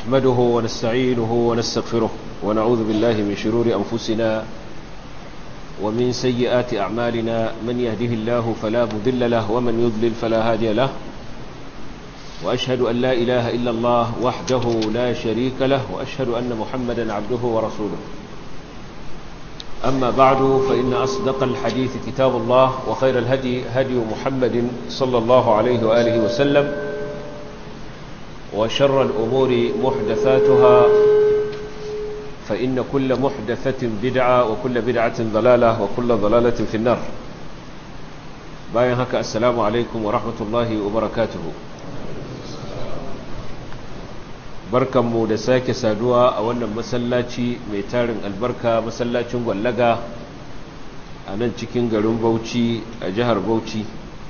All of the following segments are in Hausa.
نحمده ونستعينه ونستغفره ونعوذ بالله من شرور أنفسنا ومن سيئات أعمالنا من يهده الله فلا مضل له ومن يضلل فلا هادي له وأشهد أن لا إله إلا الله وحده لا شريك له وأشهد أن محمدا عبده ورسوله أما بعد فإن أصدق الحديث كتاب الله وخير الهدي هدي محمد صلى الله عليه وآله وسلم وشر الأمور محدثاتها فإن كل محدثة بدعة وكل بدعة ضلالة وكل ضلالة في النار باين هكا السلام عليكم ورحمة الله وبركاته barkanmu da sake saduwa a wannan masallaci mai tarin albarka masallacin gwallaga a nan cikin garin Bauchi a jihar Bauchi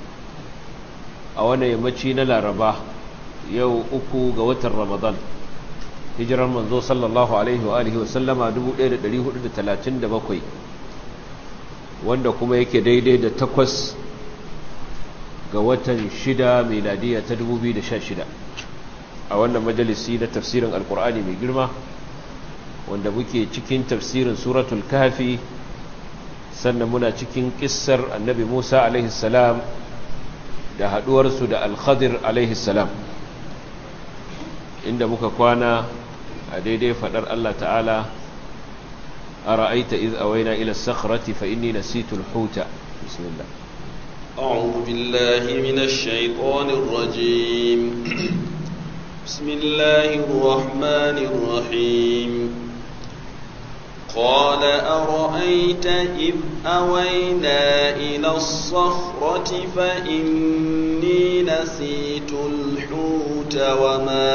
a wannan yammaci na Laraba yau 3 ga watan Ramadan hijirar manzo sallallahu alaihi wa alihi wa sallama 1437 wanda kuma yake daidai da 8 ga watan 6 miladiya ta 2016 a wannan majalisi na tafsirin alkur'ani mai girma wanda muke cikin tafsirin suratul kahfi sannan muna cikin kissar annabi Musa alaihi salam da haduwarsu da al-Khadir alaihi salam inda muka kwana a daidai fadar Allah ta'ala ara'aita iz awayna ila as-sakhrati fa inni nasitu al-huta bismillah a'udhu billahi minash shaitanir rajim بسم الله الرحمن الرحيم قال أرأيت إذ أوينا إلى الصخرة فإني نسيت الحوت وما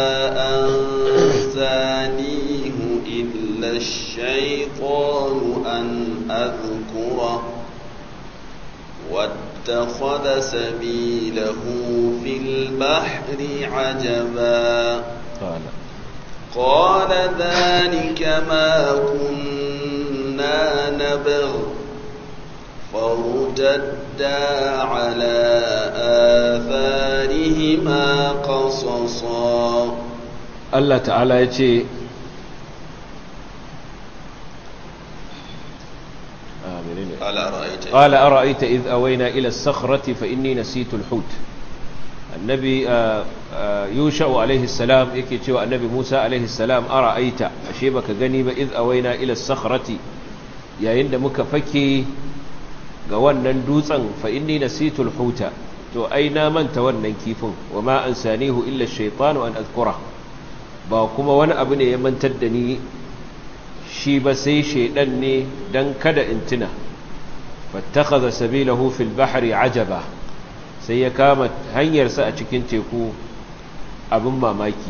أنسانيه إلا الشيطان أن أذكره واتخذ سبيله في البحر عجبا قال ذلك ما كنا نبغ فارتدا على آثارهما قصصا الله تعالى يتي قال أرأيت إذ أوينا إلى الصخرة فإني نسيت الحوت النبي يوشع عليه السلام يكتوى النبي موسى عليه السلام أرأيت أشيبك غنيب إذ أوينا إلى الصخرة يا عند مكفكي قوانا ندوسا فإني نسيت الحوت تو أين من تونا كيفون وما أنسانيه إلا الشيطان أن أذكره باكما وانا أبني من تدني شيب سي شيطاني دن كد انتنا فاتخذ سبيله في البحر عجبا sai ya kama hanyarsa a cikin teku abin mamaki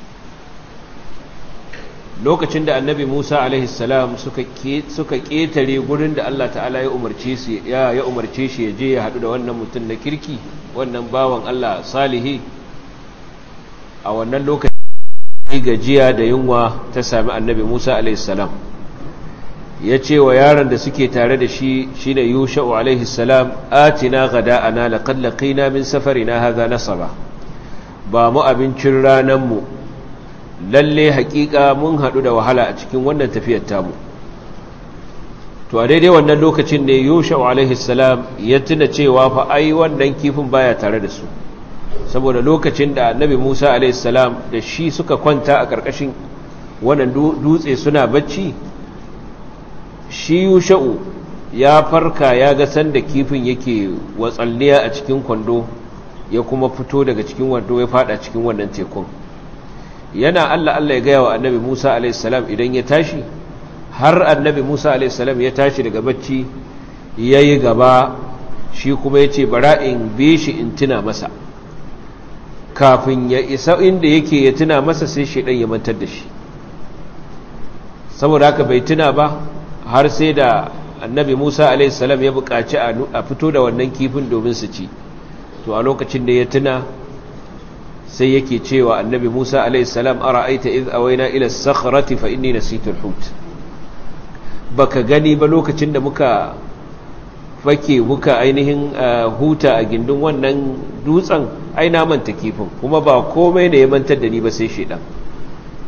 lokacin da annabi Musa alaihi salam suka ketare gurin da Allah ta'ala ya umarce shi ya je ya hadu da wannan mutum na kirki wannan bawan Allah salihi a wannan lokacin gajiya da yunwa ta sami annabi Musa alaihi salam ya ce wa yaron da suke tare da shi shine Yusha'u alaihi salam atina ghada'ana laqad laqina min safarina hadha nasaba ba mu abincin ranan mu lalle hakika mun hadu da wahala a cikin wannan tafiyar tamu to a daidai wannan lokacin ne Yusha'u alaihi salam ya tuna cewa fa ai wannan kifin baya tare da su saboda lokacin da annabi Musa alaihi salam da shi suka kwanta a karkashin wannan dutse suna bacci shi Yusha'u ya farka ya ga sanda kifin yake watsalliya a cikin kwando ya kuma fito daga cikin wando ya fada cikin wannan tekun yana Allah ya gaya wa annabi Musa a.s. idan ya tashi har annabi Musa a.s. ya tashi daga bacci ya yi gaba shi kuma ya ce bara in bi shi in tuna masa kafin ya isa inda yake ya tuna masa sai shaidan ya mantar da shi saboda haka bai tuna ba har sai da annabi Musa a.s. ya buƙaci a fito da wannan kifin domin su ci to a lokacin da ya tuna sai yake cewa annabi Musa a.s. ara'aita iz awaina ila as-sakhrati fa inni nasitu al-hut baka gani ba lokacin da muka fake muka ainihin huta a gindin wannan dutsen ai na manta kifin kuma ba komai ne ya mantar da ni ba sai shedan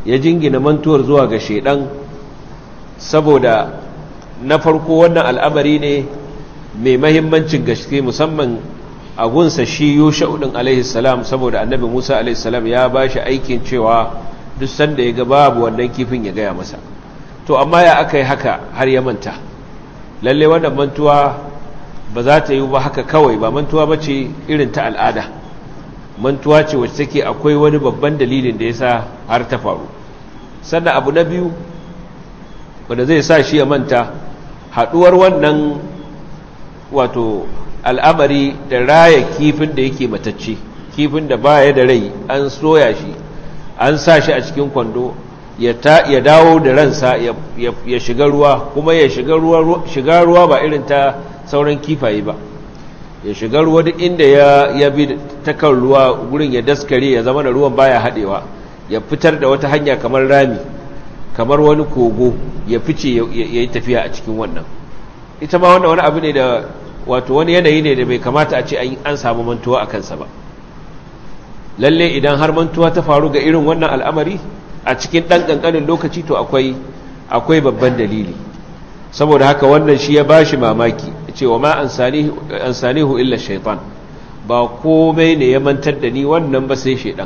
ya jingina mantuwar zuwa ga shaidan saboda na farko wannan al'amari ne mai mahimmancin gaske musamman a gunsa shi Yusha'u din alaihi salam, saboda annabi Musa alaihi salam ya bashi aikin cewa duk sanda ya ga babu wannan kifin ya gaya masa. To amma ya aka yi haka har ya manta? Lalle wannan mantuwa ba za ta yi ba haka kawai, ba mantuwa ba ce irin ta al'ada, mantuwa ce wacce take akwai wani babban dalilin da ya sa har ta faru. Sannan abu na biyu wanda zai sa shi ya manta, haɗuwar wannan wato al'amari da raya kifin da yake matacce, kifin da baya da rai, an soya shi an sa shi a cikin kwando, ya dawo da ransa ya shiga ruwa, kuma ya shiga ruwa ba irin ta sauran kifaye ba, ya shiga ruwa duk inda ya bi ta kan ruwa gurin ya daskare, ya zama da ruwan baya haɗewa, ya fitar da wata hanya kamar rami, kamar wani kogo, ya fice ya yi tafiya a cikin wannan. Ita ma wannan wani abu ne da wato wani yanayi ne da bai kamata a ce an samu mantuwa a kansa ba. Lalle idan har mantuwa ta faru ga irin wannan al'amari a cikin ɗan ƙanƙanin lokaci, to akwai babban dalili. Saboda haka wannan shi ya bashi mamaki, cewa ma an sanihu illa shaitan, ba komai ne ya mantar da ni wannan ba sai shaitan.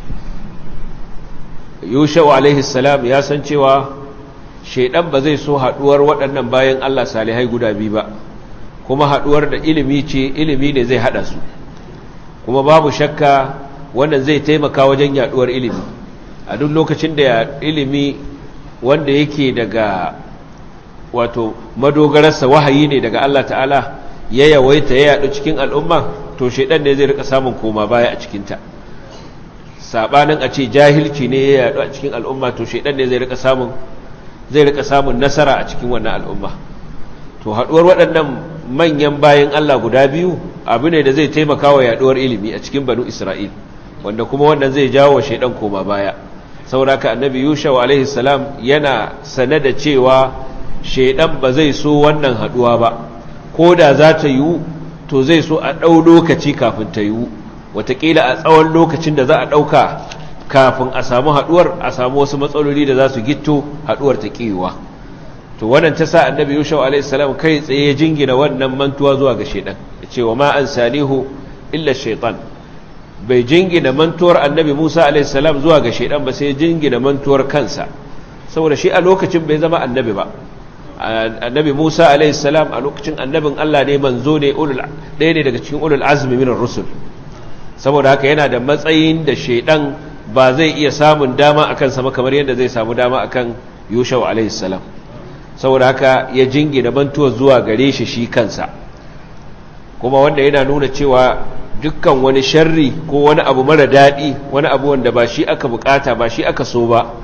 Yusha'u alaihi salam ya san cewa shaitan ba zai so haɗuwar waɗannan bayan Allah salihai guda biyu ba, kuma haɗuwar da ilimi ne zai haɗa su, kuma babu shakka wannan zai taimaka wajen yaɗuwar ilimi. A duk lokacin da ilimi wanda yake daga wato madogararsa wahayi ne daga Allah ta'ala ya yawaita ya yaɗu cikin al'umma, to shaitan ne zai rika samun koma baya a cikinta. Saɓanin a ce jahilci ne ya yaɗu a cikin al'umma, to shaitan ne zai rika samun nasara a cikin wannan al'umma. To haɗuwar waɗannan manyan bayan Allah guda biyu abu ne da zai taimaka wa yaɗuwar ilimi a cikin banu Isra'il, wanda kuma wannan zai jawo wa shaitan koma baya. Sauraka annabi Yusha'u alaihi salam yana sane da cewa shaitan ba zai so wannan haɗuwa ba, ko da za ta yiwu to zai so a ɗau lokaci kafin ta yiwu, wataƙila a tsawon lokacin da za a ɗauka kafin a samu haɗuwar, a samu wasu matsaloli da za su gitto haɗuwar ta ƙiwa. To wannan ta sa annabi Yusha'u alaihi salam kai tsaye jingina wannan mantuwa zuwa ga shaitan, ya ce wa ma an sanihu illa shaitan. Bai jingina mantuwar annabi Musa alaihi salam zuwa ga shaitan ba, sai jingina mantuwar kansa, saboda shi a lokacin bai zama annabi ba. Annabi Musa alaihi salam a lokacin annabin Allah ne, manzo ne, ɗaya ne daga cikin ulul azmi minar rusul. Saboda haka yana da matsayin da shaitan ba zai iya samun dama akan sa kamar yadda zai samu dama akan Yusha'u alaihi salam. Saboda haka ya jingina mantuwar zuwa gare shi kansa, kuma wanda yana nuna cewa dukkan wani sharri ko wani abu mara daɗi, wani abu wanda ba shi aka bukata, ba shi aka so ba,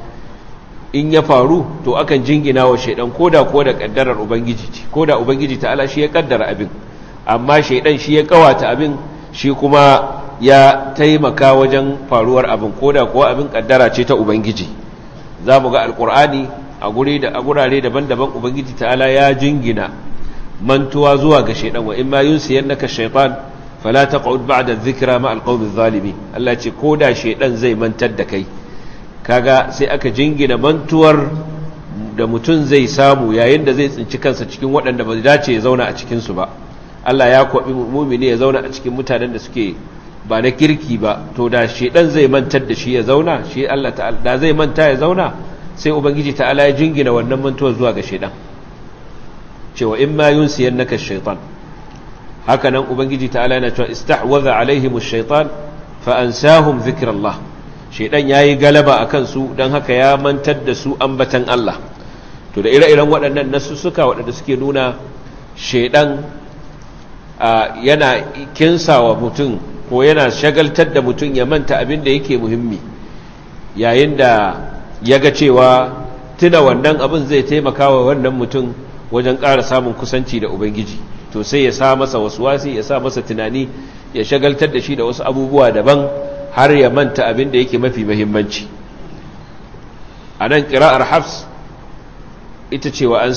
in ya faru to akan jingina wa shaidan, koda kuwa da kaddarar ubangiji ce, koda ubangiji ta'ala shi ya kaddara abin, amma shaidan shi ya kawata abin, shi kuma ya taimaka wajen faruwar abin, koda kuwa abin kaddara ce ta ubangiji. za mu ga alkur'ani a gurare daban-daban ubangiji ta'ala ya jingina mantuwa zuwa ga shaidan, wa in ma yunsiyannaka shaytan fala taq'ud ba'da adh-dhikra ma al-qawmi adh-dhalimin. Allah ce koda shaidan zai mantar da kai, kaga sai aka jingina mantuwar da mutum zai samu yayin da zai tsinci kansa cikin waɗanda ba dace ya zauna a cikin su ba. Allah ya kwabi mu'mini ya zauna a cikin mutanen da suke ba na kirki ba, to da shaidan zai mantar da shi ya zauna, shi Allah ta'ala da zai manta ya zauna, sai ubangiji ta'ala ya jingina wannan mantuwar zuwa ga shaidan, cewa in ma yunsiyannaka shaytan. haka nan ubangiji ta'ala yana cewa istahwaza alaihimush shaytan fa ansahum dhikrallah. Shaidan yayi galaba akan su dan haka ya mantar da su ambatan Allah. To da ire-iren waɗannan nasussuka waɗanda suke nuna shaidan yana kinsawa mutum ko yana shagaltar da mutum ya manta abin da yake muhimmi, yayin da ya ga cewa tuna wannan abin zai taimaka wa wannan mutum wajen ƙara samun kusanci da Ubangiji, to sai ya sa masa waswasi, ya sa masa tunani, ya shagaltar da shi da wasu abubuwa daban har ya manta abin da yake mafi muhimmanci. A nan ƙira'ar Hafs ita ce wa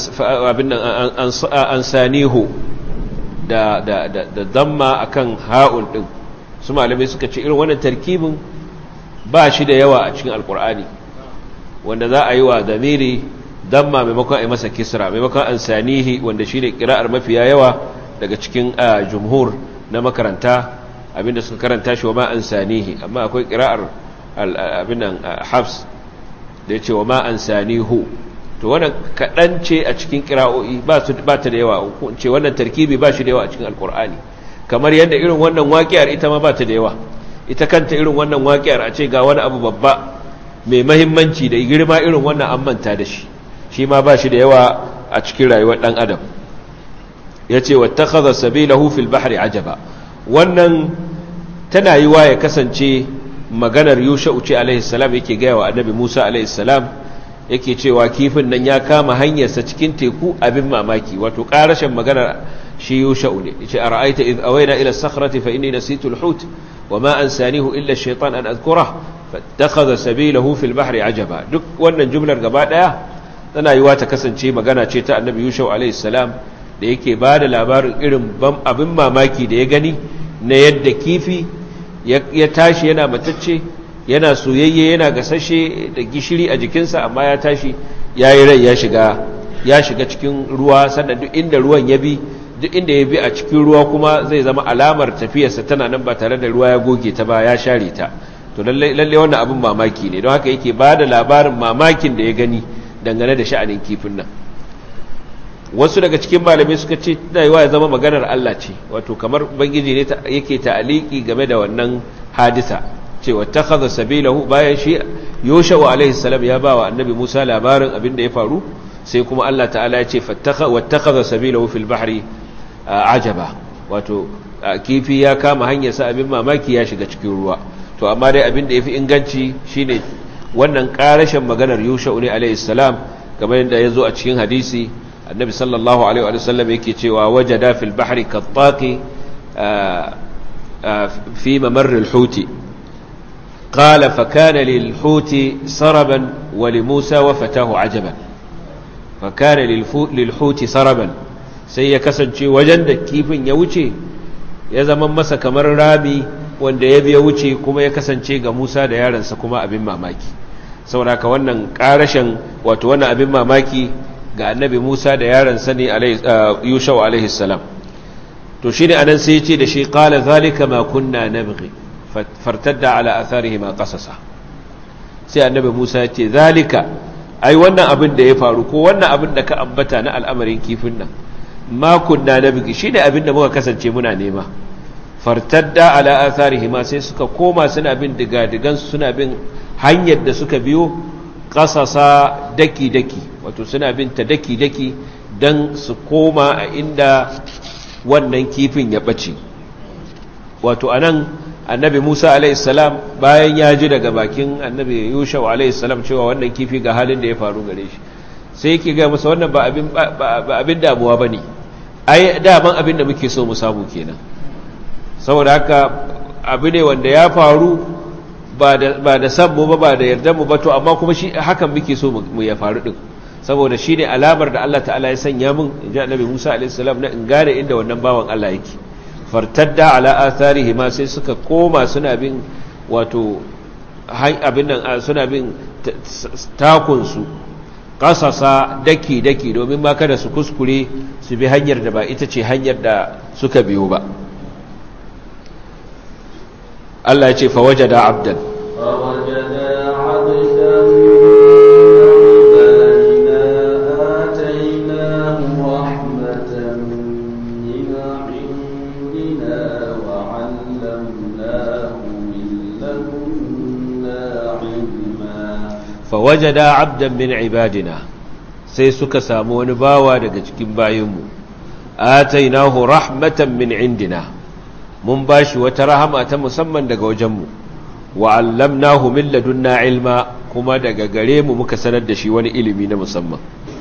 an sanihu da damma akan ha'un ɗin. Su malamai suka ce irin wannan tarkibin ba shi da yawa a cikin alkur'ani, wanda za a yi wa damiri damma maimakon a yi masa kisra, maimakon ansanihi wanda shine qira'ar mafiya yawa daga cikin jumhur na makaranta abinda suka karanta shi wa ma ansanihi, amma akwai qira'ar abinan Hafs da yace wa ma ansanihu. to wannan kadan ce a cikin qira'o'i ba ta da yawa, ko ce wannan tarkibi ba shi da yawa a cikin alqur'ani, kamar yadda irin wannan waƙiyar ita ma ba ta da yawa. ita kanta irin wannan waƙiyar a ce ga wani abu babba mai mahimmanci da girma irin wannan an manta da shi ma ba shi da yawa a cikin rayuwar ɗan adam. ya ce wattakhadha sabilahu fil bahri ajaba, wannan tana yi wa ya kasance maganar Yusha'u ce alaihi salam yake gaya wa annabi Musa alaihi salam, yake cewa kifin nan ya kama hanyarsa cikin teku abin mamaki, wato ƙarashin maganar shi Yusha'u ne. yace ara'aita idh awayna ila as-sakhrati fa inni nasitu al-hut wama ansanihu illa ash-shaytan an adhkurah fattakhadha sabilahu fil bahri ajaba. duk wannan jumlar gaba daya tana yiwa ta kasance magana ce ta annabi Yusha'u alaihi salam da yake bada labarin irin abin mamaki da ya gani na yadda kifi ya tashi yana matacce, yana soyayye, yana gasashe da gishiri a jikinsa, amma ya tashi yayi rai ya shiga cikin ruwa, sannan duk inda ruwan ya bi, duk inda ya bi a cikin ruwa kuma zai zama alamar tafiyarsa tana nan ba tare da ruwa ya goge ta ba, ya share ta. to lalle wannan abin mamaki ne, don haka yake bada labarin mamakin da ya gani dangane da sha'anin kifin nan. wasu daga cikin malamai suka ce tana yiwa ya zama maganar Allah ce, wato kamar ubangiji ne yake ta'aliki game da wannan hadisa, cewa takhadha sabilahu, bayan shi Yusha'u alaihi salam ya bawa annabi Musa labarin abin da ya faru, sai kuma Allah ta'ala ya ce wattakhadha sabilahu fil bahri ajaba, wato kifi ya kama hanyar sa abin mamaki ya shiga cikin ruwa. to amma dai abin da yafi inganci shine wannan karashin maganar Yusha'u ne alaihi salam, kamar yadda ya zo a cikin hadisi annabi sallallahu alaihi wa sallam yake cewa wajada fil bahri kattaqi fi mamar al-huti qala fa kana lil huti saraban wa li Musa wa fatahu ajaban. fa kana lil huti saraban, sai ya kasance wajen da kifin ya wuce ya zama masa kamar rami wanda ya biya wuce, kuma ya kasance ga Musa da yaransa kuma abin mamaki. saboda ka wannan karashin, wato wannan abin mamaki ga annabi Musa da yaransa ne Yusha'u alaihi salam. to shine anan sai ya ce da shi qala zalika ma kunna nabghi fartadda ala atharihi ma qasasa. sai annabi Musa ya ce zalika, ai wannan abin da ya faru, ko wannan abin da ka ambata na al'amarin kifin nan, ma kunna nabghi shine abin da muka kasance muna nema. fartadda ala atharihi ma, sai suka koma suna bin digadigansu, suna bin hanyar da suka biyo, qasasa daki-daki, wato suna binta daki-daki don su koma a inda wannan kifin ya ɓace. wato anan annabi Musa alaihissalam bayan ya ji daga bakin annabi Yusha'u alaihissalam cewa wannan kifi ga halin da ya faru gare shi, sai yake ga masa wannan ba abin damuwa ba ne, ai daman abin da muke so mu samu kenan. saboda haka abu ne wanda ya faru ba da san mu ba da yarda mu ba, to amma kuma shi hakan muke so mu ya faru din, saboda shine alamar da Allah ta'ala ya sanya min, inji annabi Musa alaihi salam, na in gane inda wannan bawan Allah yake. fartadda ala atharihi ma, sai suka koma suna bin, wato abin nan suna bin takun su, qasasa daki domin ma kada su kuskure su bi hanyar da ba ita ce hanyar da suka biyo ba. Allah ya ce fa wajada abdan, fawajada abdan min ibadina, sai suka samu wani bawa daga cikin bayinmu, atainahu rahmatan min indina, mun bashi wata rahama ta musamman daga wajenmu, wa allamnahu min ladunna ilma, kuma daga gare mu muka sanar da shi wani ilimi na musamman.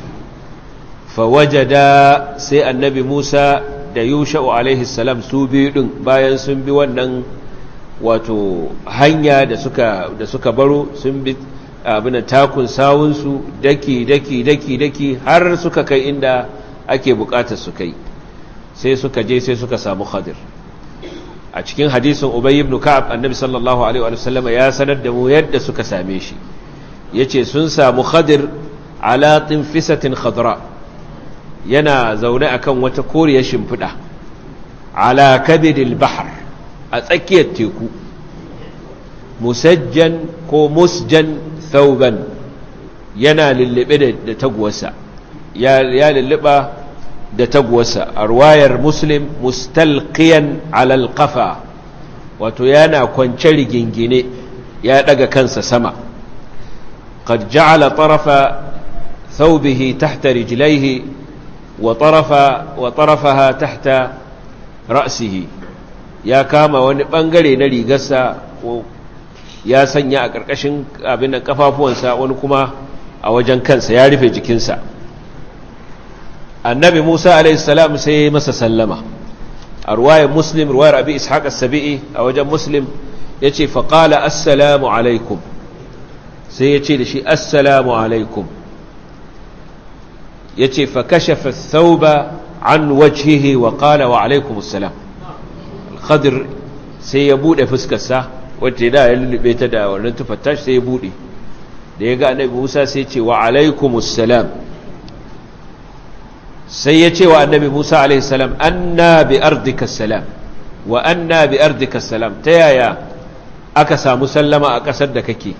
fawajada, sai annabi Musa da Yusha'u alaihi salam su biyu din, bayan sun bi wannan wato hanya da suka baro, sun bi abin takun sawunsu daki har suka kai inda ake bukatar su kai, sai suka je sai suka samu Khadir. a cikin hadisin Ubay ibn Ka'ab, annabi sallallahu alaihi wa sallam ya sanar da mu yadda suka same shi. yace sun samu Khadir ala tinfisatin khadra yana zaune akan wata koriyar shimfida ala kabidil bahr a tsakiyar teku musajjan ko musjan thawban yana lullube da taguwarsa ya lulluba da taguwarsa a ruwayar Muslim mustalqiyan ala alqafa wato yana kwance rigingine ya daga kansa sama qad ja'ala tarafa thawbihi tahta rijlaihi wa tarafaha tahta ra'sihi ya kama wani bangare na rigarsa ya sanya a ƙarƙashin abin da kafafuwansa wani kuma a wajen kansa ya rufe jikinsa. Annabi Musa a.s. sai ya masa sallama a ruwayar Muslim, ruwayar Abi Ishaq as-Sabi'i a wajen Muslim ya ce faƙala assalamu alaikum, sai ya ce da shi assalamu alaikum, ya ce fa kashafa thawba an wajhihi wa qala wa alaikum assalam. Khadir sai ya bude fuskarsa wacce da ya lullube ta da wannan tufatta sai ya bude, da ya ga Annabi Musa sai ya ce wa alaikum assalam, sai ya ce wa Annabi Musa alaihi salam anna bi ardika assalam wa anna bi ardika assalam, ta yaya aka samu sallama a ƙasar da kake?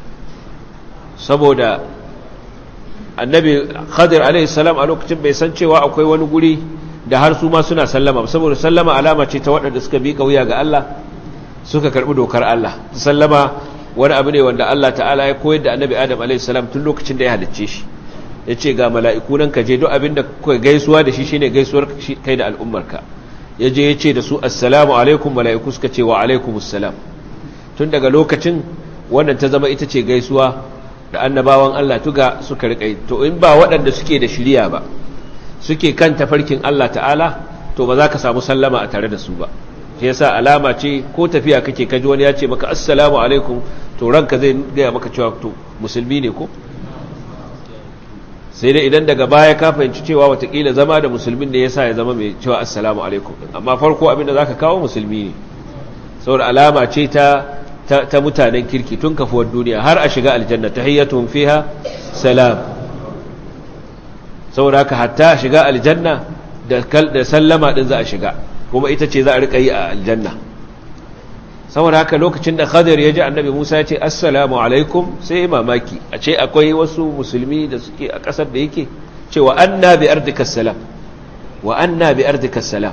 Saboda Annabi Khadir alaihi salam a lokacin bai san cewa akwai wani guri da har su ma suna sallama, saboda sallama alama ce ta waɗanda suka bi kauya ga Allah suka karɓi dokar Allah. Sallama wani abu ne wanda Allah ta'ala ya koyar da Annabi Adam alaihi salam tun lokacin da ya halicce shi, ya ce ga mala'iku nan ka je duk abin da kuka gaisuwa da shi shine gaisuwar kai da al'ummarka. Ya je ya ce da su assalamu alaikum, mala'iku suka ce wa alaikumus salam. Tun daga lokacin wannan ta zama ita ce gaisuwa da annabawan Allah tuga suka riƙa. To in ba waɗanda suke da shiriya ba, suke kan tafarkin Allah ta'ala, to ba za ka samu sallama a tare da su ba. Shi yasa alama ce ko tafiya kake kaji wani ya ce maka assalamu alaikum, to ranka zai gaya maka cewa to musulmi ne ko? Sai dai idan daga baya ka fahimci cewa watakila zama da musulmin ne yasa ya zama mai cewa assalamu alaikum, amma farko abinda za ka kawo musulmi ne, saboda alama ce ta mutanen kirki tun kafuwar duniya har a shiga aljanna, tahiyyatuhum fiha salam. Saboda haka hatta shiga aljanna da sallama din za a shiga, kuma ita ce za a rika yi a aljanna. Saboda haka lokacin da Khadir ya ji Annabi Musa ya ce assalamu alaikum, sai mamaki a ce akwai wasu musulmi da suke a ƙasar da yake cewa anna bi ardika salam wa anna bi ardika salam.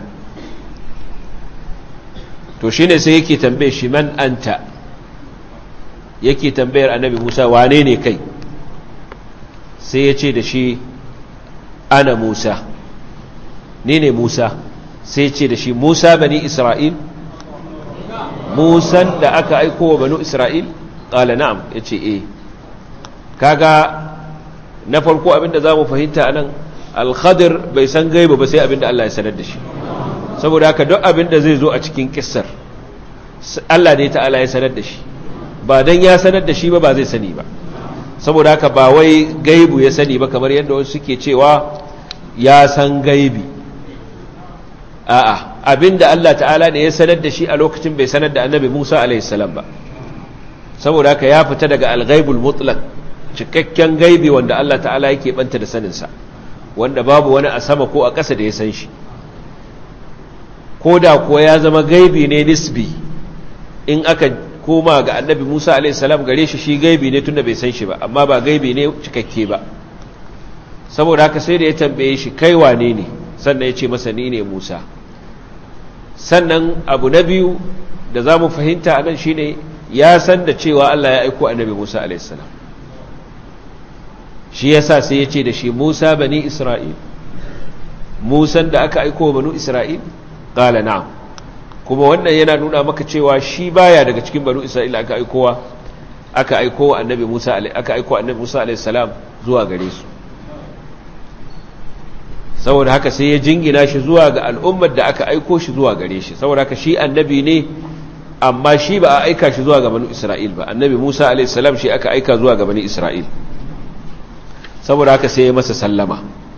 To shine sai yake tambaye shi man anta, yake tambayar Annabi Musa wane ne kai? Sai ya ce da shi ana Musa, ni ne Musa. Sai ce da shi Musa bani Isra'il, Musan da aka aiko wa banu Isra'il? Ƙala na'am, ya ce e. Kaga na farko abinda za mu fahimta a nan, Al-Khadir bai san gaiba ba sai abinda Allah ya sanar da shi. Saboda haka duk abinda zai zo a cikin kissar, Allah ne ta'ala ya sanar da shi, ba don ya sanar da shi ba zai sani ba. Saboda haka ba wai gaibu ya sani ba kamar yadda wasu suke cewa ya san gaibi. A'a, abinda Allah ta'ala ne ya sanar da shi a lokacin bai sanar da Annabi Musa alaihi salam ba. Saboda haka ya fita daga al-ghaibul mutlaq, cikakken gaibi wanda Allah ta'ala yake banta da sanin sa, wanda babu wani a sama ko a ƙasa da ya san shi. Koda kuwa ya zama gaibi ne nisbi, in aka koma ga Annabi Musa alaihi salam gare shi gaibi ne tunda bai san shi ba, amma ba gaibi ne cikakke ba. Saboda haka sai da ya tambaye shi kai wane ne, sannan ya ce masa ni ne Musa. Sannan abu na biyu da za mu fahimta a nan shi ne ya san da cewa Allah ya aiko Annabi Musa a.s. shi ya sa sai ya ce da shi Musa bani Isra'il, Musan da aka aiko banu Isra'il? Ƙala na'am. Kuma wannan yana nuna maka cewa shi baya daga cikin banu Isra'il aka aiko Annabi Musa a.s. zuwa gare su. Saboda haka sai ya jingina shi zuwa ga al'ummar da aka aiko shi zuwa gare shi. Saboda haka shi annabi ne, amma shi ba a aika shi zuwa ga banu Isra'il ba. Annabi Musa a.s. shi aka aika zuwa ga bani Isra'il. Saboda haka sai ya masa sallama.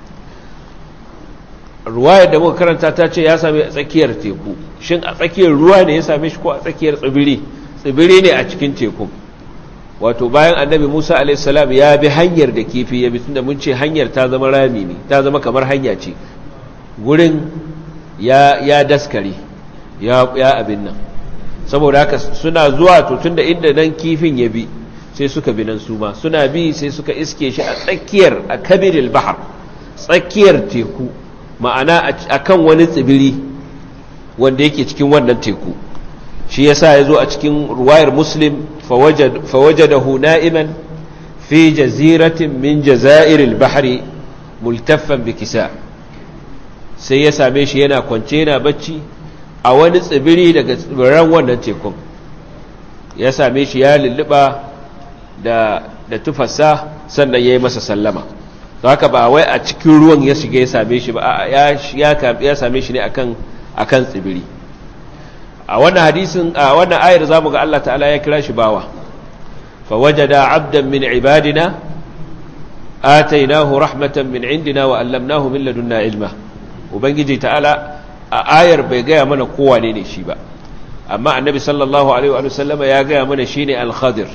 Ruwayar da muka karanta ta ce ya same a tsakiyar teku. Shin a tsakiyar ruwa ne ya same shi ko a tsakiyar tsibiri? Tsibiri ne a cikin teku. wato bayan annabi Musa alaihi salam ya bi hanyar da kifi ya bi, tunda mun ce hanyar ta zama rami ne, ta zama kamar hanya ce, gurin ya daskare ya abin nan, saboda haka suna zuwa to tunda inda nan kifin ya bi sai suka bi nan su ma suna bi sai suka iske shi a tsakiyar a kabiril bahar, tsakiyar teku, ma'ana akan wani tsibiri wanda yake cikin wannan teku. shi yasa yazo a cikin ruwayar Muslim fawajadahu na'iman fi jaziratin min jazairil bahri multaffan bikisa, sai ya same shi yana kwance yana bacci a wani tsibiri daga tsibiran wannan tekun, ya same shi ya lulluba da tufarsa sannan ya yi masa sallama. to haka ba wai a cikin ruwan ya shiga ya same shi ba, ya same shi ne akan tsibiri. a wannan hadisin, a wannan ayar zamu ga Allah ta'ala ya kira shi bawa, fa wajada 'abdan min ibadina atainahu rahmatan min indina wa 'allamnahu min ladunna ilma. ubangiji ta'ala a ayar bai gaya mana kowa ne shi ba, amma annabi sallallahu alaihi wa sallama ya gaya mana shine al-Khadir,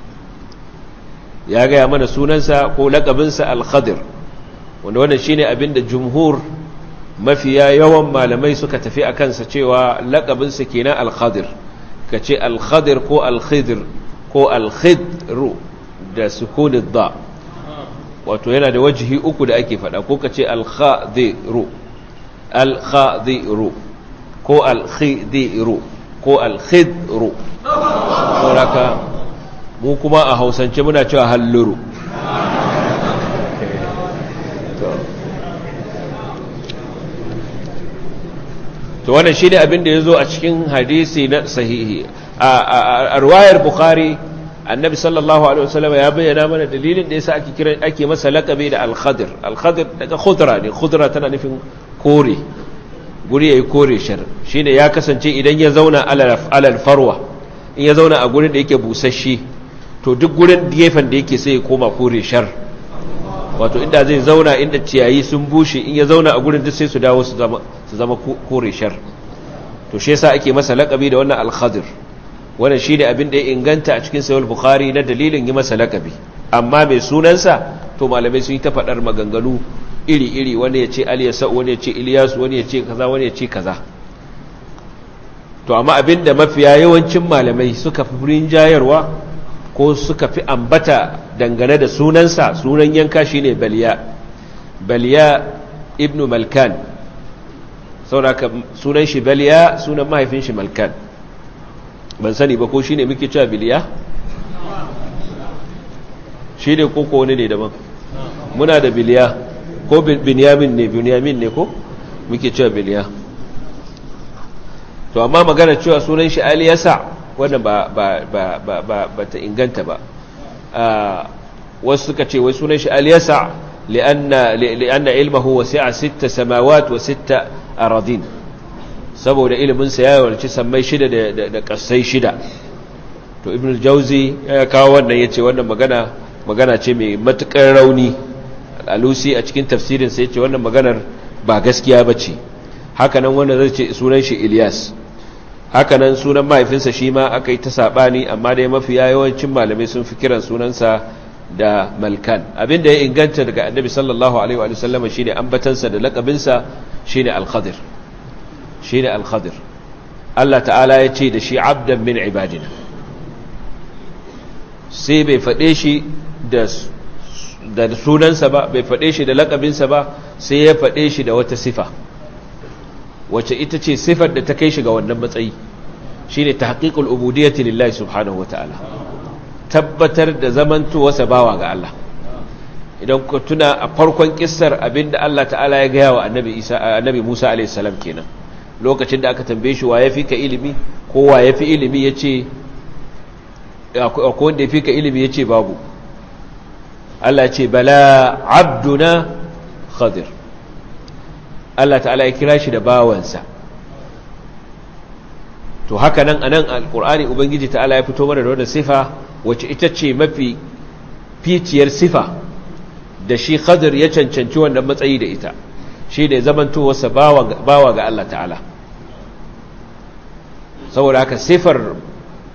ya gaya mana sunansa ko lakabinsa al-Khadir, wanda wannan shine abinda jumhur mafiya yawan malamai suka tafi a kansa, cewa lakabinsa kenan al-Khadir. ka ce al-Khadir ko al-Khidir ko al-Khidru da sukunin da, wato yana da wajihi uku da ake fada, ko ka ce al-Khadiru ko al-Khidiru ko al-Khidru. sauraka mu kuma a hausance muna cewa halluru. to wannan shi ne abin da ya zo a cikin hadisi na sahihi. a ruwayar Bukhari, annabi sallallahu alaihi wasallam ya bayyana mana dalilin da yasa ake masa laqabi da al-Khadir. al-Khadir daga khudra ne, khudra tana nufin kore, guri yayi kore shar. shine ya kasance idan ya zauna alal farwa, in ya zauna a gurin da yake busasshe, to duk gurin gefen da yake sai ya koma kore shar. wato inda zai zauna inda ciyayi sun bushe, in ya zauna a gurin duk sai su dawo su zama kore shar. to shi yasa ake masa laqabi da wannan al-Khadir. wannan shine abin da ya inganta a cikin sahih al-Bukhari na dalilin yi masa laqabi. amma mai sunansa to malamai sun yi ta fadar maganganu iri-iri, wani ya ce Aliyasa, wani ya ce Ilyas, wani ya ce kaza, wani ya ce kaza. to amma abinda mafiya yawancin malamai suka fi rinjayarwa ko suka fi ambata dangane da sunansa, sunan yanka shine Baliya ibn Malkan. sauraka sunan shi Baliya, sunan mahaifin shi Malkan. ban sani ba ko shine muke cewa Biliya, shine ko wani ne daban. muna da Biliya ko Binyamin ne ko muke cewa Biliya. to amma magana cewa sunan shi Aliyasa wannan ba ta inganta ba. wasu suka ce wai sunan shi Aliyasa li'anna ilmuhu wasi'a 6 samawat wa 6 aradin, saboda ilimin sa ya warci sammai 6 da kasai 6. to Ibn al-Jawzi ya kawo wannan, yace wannan magana ce mai matukar rauni. al-Alusi a cikin tafsirin sa yace wannan maganar ba gaskiya bace. haka nan wanda zai ce sunan shi Ilyas, hakanan sunan mahaifinsa shi ma aka yi ta saɓani, amma dai mafi yawancin malamai sun fi kiran sunansa da Malkan. abinda ya inganta daga annabi sallallahu alaihi wa sallam shine ambatansa da laƙabinsa shine al-Khadir. Allah ta'ala ya ce da shi abdan min ibadina, sai bai faɗe shi da sunansa ba, bai faɗe shi da laƙabinsa ba, sai ya faɗe shi da wata sifa, wacce ita ce sifar da ta kai shi ga wannan matsayi, shine tahqiqul ubudiyyati lillahi subhanahu wataala, tabbatar da zamantowarsa bawa ga Allah. idan ku tuna a farkon kissar abinda Allah ta'ala ya gaya wa annabi Musa alayhi salam kenan, lokacin da aka tambaye shi wa yafi ka ilimi ko wa yafi ilimi, yace akwai wanda yafi ka ilimi, yace babu. Allah ya ce bala abduna Khadir. Allah ta'ala ya kira shi da bawansa. to haka nan anan alqur'ani ubangiji ta'ala ya fito mana da wannan sifa, wacce ita ce mafi ficiyar sifa da shi Khadir ya cancanci wannan matsayi da ita, shi ne zamantowarsa bawa ga Allah ta'ala. saboda haka sifar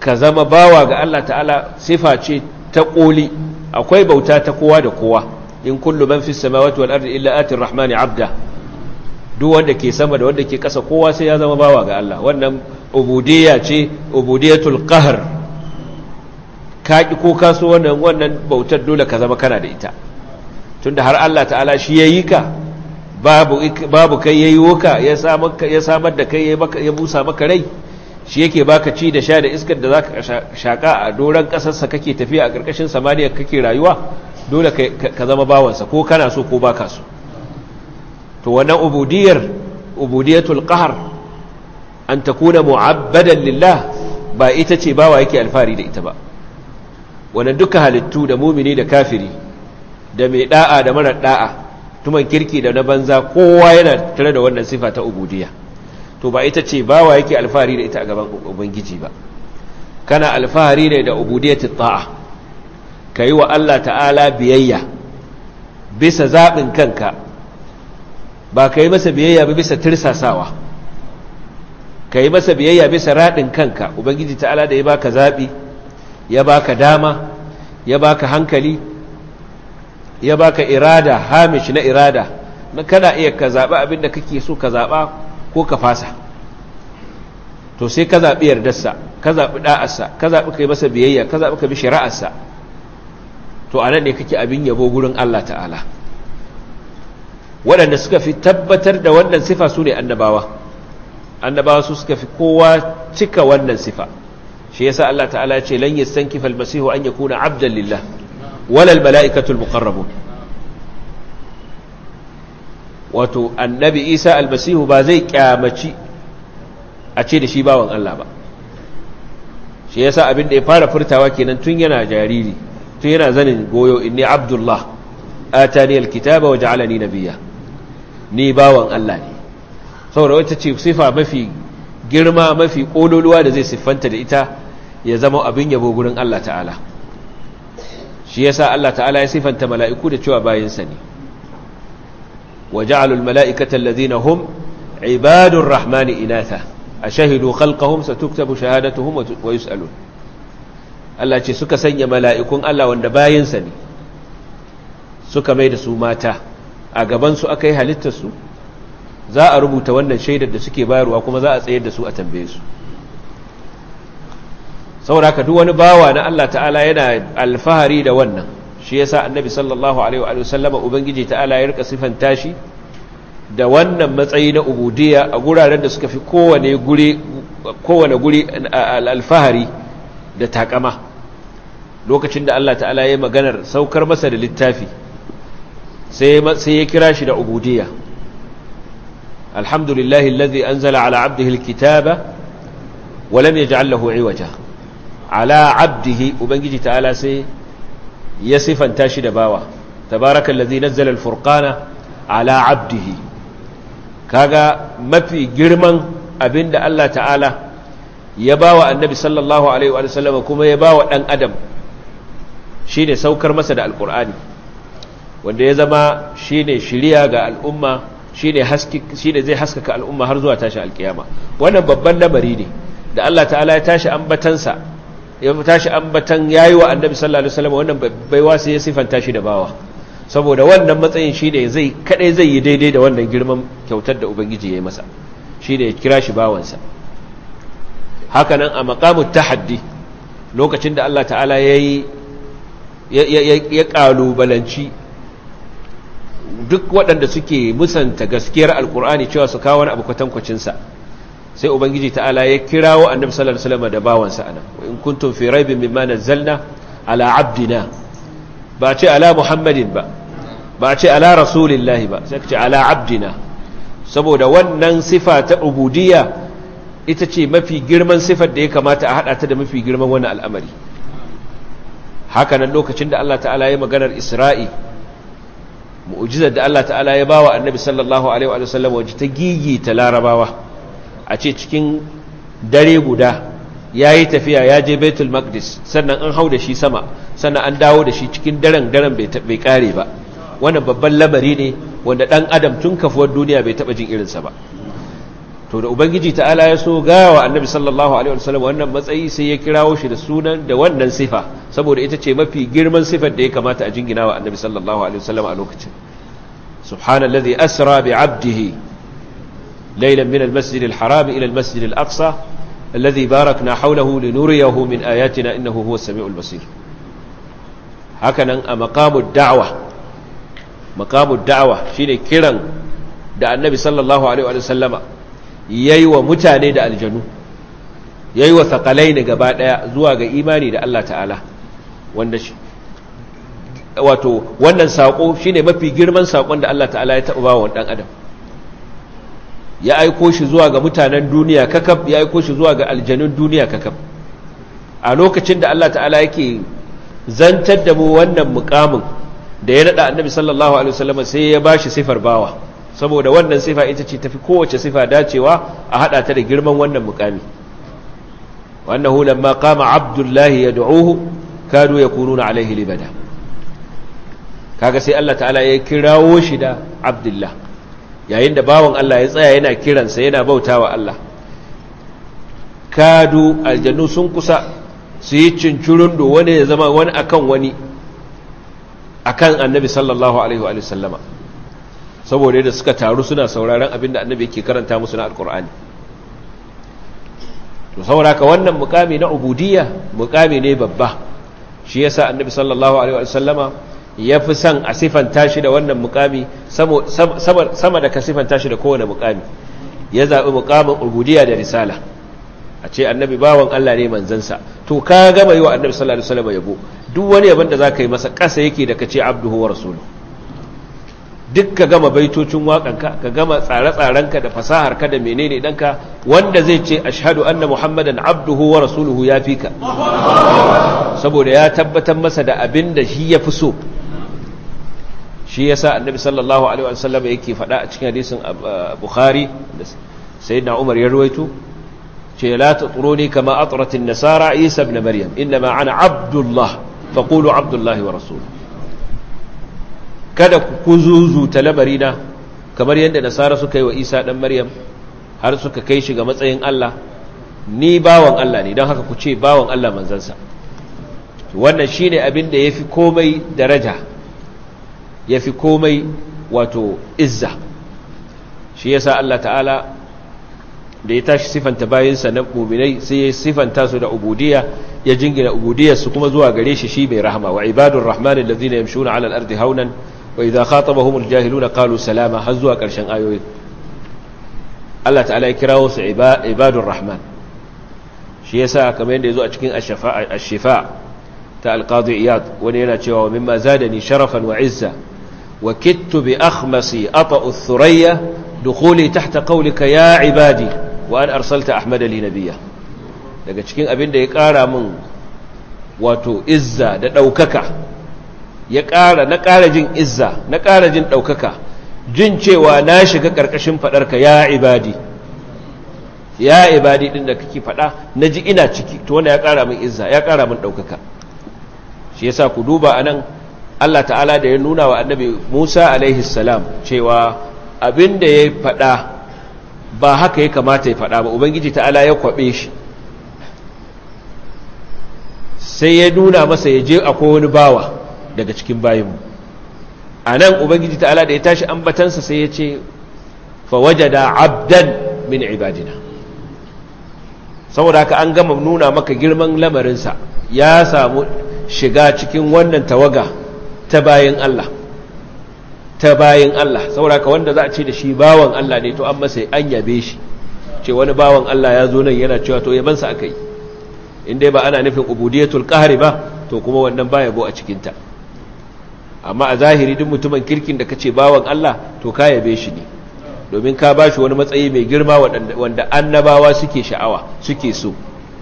ka zama bawa ga Allah ta'ala sifa ce ta ƙoli. Akwai bauta ta kowa da kowa, in kullu man fis samawati wal ardi illa atir rahmani abda. Duk wanda ke sama da wanda ke ƙasa kowa sai ya zama bawa ga Allah. Wannan ubudiyya ce, ubudiyatul qahr. Ka ki ko ka so wannan bautar dole ka zama kana da ita, tunda har Allah ta'ala shi yayi ka, babu kai yayi woka, ya samar da kai ya busa maka rai, shi yake baka ci da sha da iskar da zaka shaka a doran kasarsa kake tafiya a karkashin samaniya kake rayuwa. Dole ka zama bawansa ko kana so ko baka so. To wannan ubudiyatul qahr, an takuna mu'abbadan lillah, ba ita ce bawa yake alfari da ita ba. Wannan duka halittu da mumini da kafiri, da mai da'a da marar da'a, tuman kirki da na banza, kowa yana tare da wannan sifa ta ubudiyya. To ba ita ce bawa yake alfahari da ita a gaban ubangiji ba. Kana alfahari ne da ubudiyyatit ta'a, kai wa Allah ta'ala biyayya bisa zabin kanka, ba kai masa biyayya ba bisa tirsasawa, kai masa biyayya bisa radin kanka. Ubangiji ta'ala da ya baka zabi, ya baka dama, ya baka hankali, ya baka irada, hamish na irada, kana iya ka zaba abinda kake so ka zaba ko ka fasa. To sai ka zaɓi yardarsa, ka zaɓi ɗa'arsa, ka zaɓi kai masa biyayya, ka zaɓi ka bi shari'arsa. To a nan ne kake abin yabo gurin Allah ta'ala. Waɗanda suka fi tabbatar da wannan sifa su ne annabawa. Annabawa su suka fi kowa cika wannan sifa. Shi yasa Allah ta'ala ya ce lan yastankifa al-masihu an yakuna 'abdan lillah wala al-mala'ikatul muqarrabun. Wato annabi Isa almasihu ba zai kyamaci a ce da shi bawan Allah ba. Shi yasa abin da ya fara furtawa kenan tun yana jariri, tun yana zanin goyo, inni abdullah atani alkitaba wa ja'alani nabiyya, ni bawan Allah ne. Saboda wata ce sifa mafi girma, mafi kololuwa da zai siffanta da ita, ya zama abin yabo gurin Allah ta'ala. Shi yasa Allah ta'ala ya sifanta mala'iku da cewa bayinsa ne. وجعلوا الملائكة الذين هم عباد الرحمن إناثا أشهدوا خلقهم ستكتب شهادتهم ويسألون. Allah ce suka sanya mala'ikun Allah wanda bayansa ne, suka mai da su mata, a gabansu aka yi halittarsu, za a rubuta wannan shaidar da suke bayarwa kuma za a tsayar da su a tambaye su. Sauraka duk wani bawa na Allah ta'ala yana alfahari da wannan. Shi yasa annabi sallallahu alaihi wa sallama ubangiji ta'ala ya rika sifanta shi da wannan matsayi na ubudiyya a guraren da suka fi kowane guri alfahari da takama. Lokacin da Allah ta'ala ya maganar saukar masa da littafi, sai ya kira shi da ubudiyya. Alhamdulillahi alladhi anzala ala abdihi alkitaba wa lam yaj'al lahu iwaja. Ala abdihi, ubangiji ta'ala sai ya sifanta shi da bawa. Tabarakallazi nazzala al-furqana ala abdihi. Kaga mafi girman abinda Allah ta'ala ya bawa annabi sallallahu alaihi wa sallam kuma ya bawa dan adam shine saukar masa da alqur'ani, wanda ya zama shine shiriya ga al'umma, shine zai haskaka al'umma har zuwa tashi alkiyama. Wannan babban lamari ne da Allah ta'ala ya tashi ambatansa, ya tashi ambatan yayi wa annabi sallallahu alaihi wasallam wannan baiwa sai ya sifanta shi da bawa, saboda wannan matsayin shine zai yi daidai da wannan girman kyautar da ubangiji ya yi masa, shine ya kira shi bawansa. Haka nan a maqamut tahaddi, lokacin da Allah ta'ala ya kalubalanci duk waɗanda suke musanta gaskiyar alkur'ani cewa su kawo wani abu kwatankwacinsa, sai ubangiji ta'ala ya kirawo annabi sallallahu alaihi wasallam da bawansa anan, in kuntum fi raibin mimma nazzalna ala abdina, ba ce ala muhammadin ba ce ala rasulillahi ba, sai ce ala abdina, saboda wannan sifa ta ubudiyya ita ce mafi girman sifar da ya kamata a hada ta da mafi girman wannan al'amari. Haka nan lokacin da Allah ta'ala ya maganar Isra'i, mu'jizar da Allah ta'ala ya bawa annabi sallallahu alaihi wa sallam waje ta gigita larabawa, a ce cikin dare guda ya yi tafiya ya je Baitul Maqdis, sannan an hau da shi sama, sannan an dawo da shi cikin daren bai kare ba. Wannan babban lamari ne wanda ɗan adam tun kafuwar duniya bai taɓa jin irinsa ba. to da ubangiji ta'ala ya so gawa annabi sallallahu alaihi wasallam wannan matsayi sai ya kirawo shi da sunan da wannan sifa saboda ita ce mafi girman sifar da ya kamata a jingina wa annabi sallallahu alaihi wasallam a lokacin subhanallazi asra bi 'abdihi laylan min al-masjid al-haram ila al-masjid al-aqsa alladhi barakna hawlahu linuriyahu min ayatina innahu huwas samiul basir. Hakanan a maqamud da'wa shine kiran da annabi sallallahu alaihi wasallama yayi wa mutane da aljanu yayi wa thaqalaini gaba daya zuwa ga imani da Allah ta'ala wanda wato wannan sako shine mafi girman sakon da Allah ta'ala ya taɓa wa dan adam ya aiko shi zuwa ga mutanen duniya kakab ya aiko shi zuwa ga aljanun duniya kakab a lokacin da Allah ta'ala yake zantar da mu wannan mukamin da ya nada annabi sallallahu alaihi wasallam sai ya bashi sifar bawa saboda wannan sifa ita ce tafi kowace sifa dacewa a hada ta da girman wannan mukami wannahu lamma qama abdullahi yad'uhu kadu yakununa alaihi libada kaga sai Allah ta'ala ya kirawo shi da abdullah yayin da bawan Allah ya tsaya yana kiransa yana bautawa Allah kadu aljannu sun kusa su yi cincirundo wani ya zama wani akan annabi sallallahu alaihi wa sallama saboda yadda suka taru suna sauraron abinda annabi yake karanta musu na alkur'ani to saboda ka wannan mukami na ubudiyya mukami ne babba shi yasa annabi sallallahu alaihi wa sallama ya fi son a sifanta shi da wannan mukami sama da ka sifanta shi da kowane mukami ya zaɓi mukamin ubudiyya da risala a ce annabi bawan Allah ne manzansa to ka gama yi wa annabi sallallahu alaihi wasallam yabo duk wani yabon da zaka yi masa ƙasa yake da kace abduhu wa rasuluhu duk ka gama baitocin waƙanka ka gama tsare-tsarenka da fasaharka da menene danka wanda zai ce ashhadu anna muhammadan abduhu wa rasuluhu ya fika saboda ya tabbatar masa da abin da shi ya fi so shi yasa annabi sallallahu alaihi wasallam yake faɗa a cikin hadisin bukhari da sayyidina umar ya ruwaito ce la tatruni kama atrat an-nasara isa ibn maryam inma ana abdullah faqulu abdullah wa rasuluhu kada ku zuzuta lamarina kamar yadda nasara suka yi wa isa dan maryam har suka kai shi ga matsayin Allah ni bawan Allah ne don haka ku ce bawan Allah manzansa wannan shine abin da yafi komai daraja yafi komai wato izza shi yasa Allah ta'ala da ya tashi sifanta bayinsa na mu'minai sai ya sifanta su da ubudiyya ya jingina ubudiyyar su kuma zuwa gare shi mai rahama wa ibadur rahmanil ladina yamshuna 'ala al-ardi hawnan wa idha khatabahumul jahiluna qalu salama har zuwa karshen ayoyi Allah ta'ala ya kirawo su ibadur rahman shi yasa kamar yadda yazo a cikin ash-shifa ta al-qadi iyad wani yana cewa mimma zadani sharafan wa izza wa kittu bi akhmasi ata'u ath-thuraya dukhuli tahta qawlika ya ibadi wa an arsalta ahmada li nabiyya daga cikin abin da ya kara min wato izza da daukaka na ƙara jin izza na ƙara jin daukaka jin cewa na shiga karkashin fadarka ya ibadi din da kake fada naji ina ciki to wanda ya kara min izza ya kara min daukaka shi yasa ku duba anan Allah ta'ala da ya nuna wa annabi Musa alaihi salam cewa abinda ya faɗa ba haka ya kamata ya faɗa ba ubangiji ta'ala ya kwaɓe shi sai ya nuna masa ya je akwai wani bawa daga cikin bayinmu a nan ubangiji ta'ala da ya tashi ambatansa sai ya ce fawajada abdan min ibadina saboda haka an gama nuna maka girman lamarinsa ya samu shiga cikin wannan tawaga ta bayin Allah saboda ka wanda za a ce da shi bawan Allah ne to an masa an yabe shi ce wani bawan Allah ya zo nan yana cewa to yabansa aka yi inda ba ana nufin ubudiyatul qahri ba to kuma wannan ba yabo a cikinta amma a zahiri duk mutumin kirkin da kace bawan Allah to ka yabe shi ne domin ka bashi wani matsayi mai girma wanda annabawa suke sha'awa suke so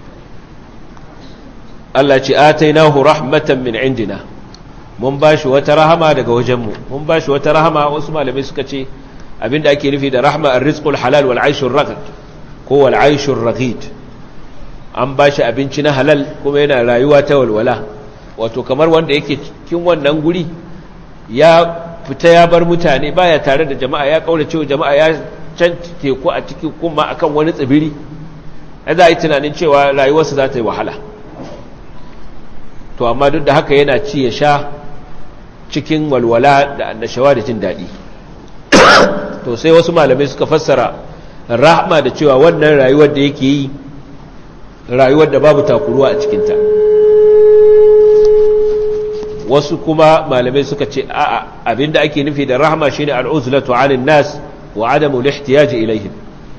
Allah ce atainahu rahmatan min indina mun ba shi wata rahama daga wajenmu mun ba shi wata rahama wasu malamai suka ce abinda ake nufi da rahma ar-rizqul halal wal 'aishur raghid ko wal 'aishur raghid an ba shi abinci na halal kuma yana rayuwa ta walwala wato kamar wanda yake cikin wannan guri ya fita ya bar mutane baya tare da jama'a ya kaurace wa jama'a can teku a cikin kuma akan wani tsibiri za a yi tunanin cewa rayuwarsa za ta yi wahala. To amma duk da haka yana ci ya sha cikin walwala da annashawa da jin daɗi. To sai wasu malamai suka fassara rahma da cewa wannan rayuwar da yake yi rayuwar da babu takuruwa a cikinta. Wasu kuma malamai suka ce a'a, abinda ake nufi da rahma shine al'uzlatu 'anil nas wa 'adamu al-ihtiyaj ilayhim.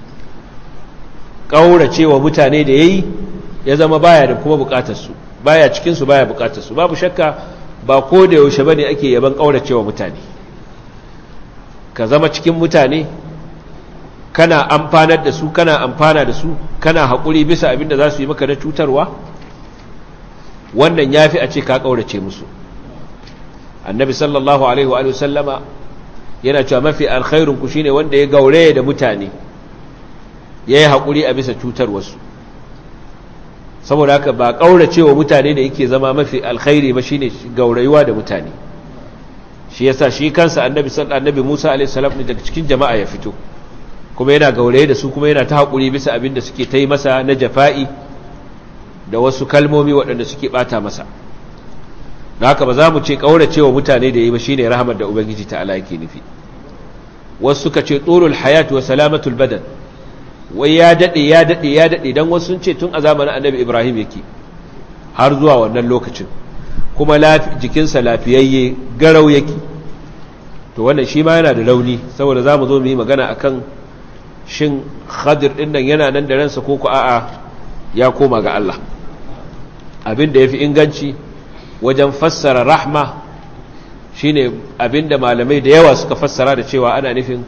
Kauracewa mutane da yayi ya zama baya da kuma bukatar su, baya cikin su, baya bukatar su. Babu shakka ba ko da yaushe bane ake yaban kauracewa mutane. Ka zama cikin mutane kana amfanar da su, kana amfana da su, kana haƙuri bisa abinda za su yi maka na cutarwa, wannan yafi a ce ka kaurace musu. Annabi sallallahu alaihi wa sallama yana cewa mafi alkhairun ku shine wanda ya gauraye da mutane, yayi haƙuri a bisa cutarwarsu. Saboda haka ba kauracewa mutane da yake zama mafi alkhairi ba, shine gaurayuwa da mutane. Shi yasa shi kansa annabi Musa alaihi salam ne daga cikin jama'a ya fito, kuma yana gauraye da su, kuma yana ta haƙuri bisa abin da suke ta yi masa na jafa'i da wasu kalmomi waɗanda suke ɓata masa. Da haka ba za mu ce ƙauracewa mutane da yi ba shine rahmar da Ubangiji ta'ala yake nufi. Wasu suka ce tsurul hayat wa salamatul badan, wai ya daɗe don wasu sun ce tun a zamanin annabi Ibrahim yake har zuwa wannan lokacin, kuma jikinsa lafiyayye garau yake. To wannan shi ma yana da rauni, saboda za mu zo mu yi magana akan shin Khadir ɗin nan yana nan da ransa ko a'a ya koma ga Allah. Abin da ya fi inganci wajen fassara rahma shine abin da malamai da yawa suka fassara da cewa ana nufin